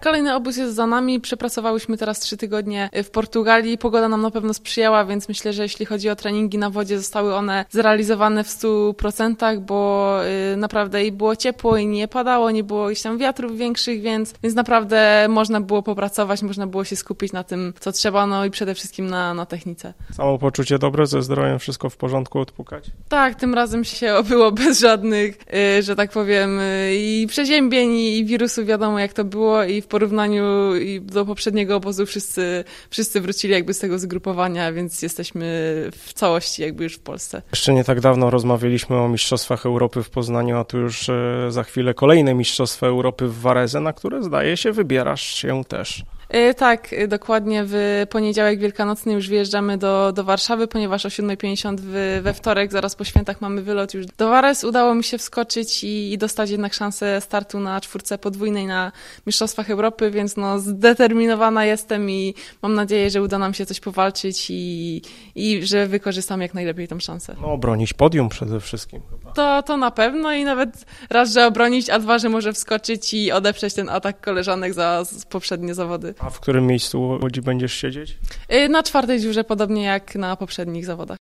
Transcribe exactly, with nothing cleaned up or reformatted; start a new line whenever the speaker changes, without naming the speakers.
kolejny obóz jest za nami. Przepracowałyśmy teraz trzy tygodnie w Portugalii. Pogoda nam na pewno sprzyjała, więc myślę, że jeśli chodzi o treningi na wodzie, zostały one zrealizowane w stu procentach, bo y, naprawdę i było ciepło, i nie padało, nie było jakichś tam wiatrów większych, więc, więc naprawdę można było popracować, można było się skupić na tym, co trzeba, no i przede wszystkim na, na technice.
Samopoczucie dobre, ze zdrowiem wszystko w porządku, odpukać?
Tak, tym razem się obyło bez żadnych, y, że tak powiem, y, i przeziębień, i wirusów, wiadomo jak to było, i w porównaniu i do poprzedniego obozu wszyscy, wszyscy wrócili jakby z tego zgrupowania, więc jesteśmy w całości jakby już w Polsce.
Jeszcze nie tak dawno rozmawialiśmy o Mistrzostwach Europy w Poznaniu, a tu już e, za chwilę kolejne Mistrzostwa Europy w Varese, na które zdaje się wybierasz się też.
Tak, dokładnie w poniedziałek wielkanocny już wyjeżdżamy do, do Warszawy, ponieważ o siódma pięćdziesiąt w, we wtorek, zaraz po świętach mamy wylot już do Varese. Udało mi się wskoczyć i, i dostać jednak szansę startu na czwórce podwójnej na Mistrzostwach Europy, więc no zdeterminowana jestem i mam nadzieję, że uda nam się coś powalczyć i, i że wykorzystam jak najlepiej tę szansę.
No, obronić podium przede wszystkim.
To, to na pewno i nawet raz, że obronić, a dwa, że może wskoczyć i odeprzeć ten atak koleżanek za poprzednie zawody.
A w którym miejscu Łodzi będziesz siedzieć?
Na czwartej dziurze, podobnie jak na poprzednich zawodach.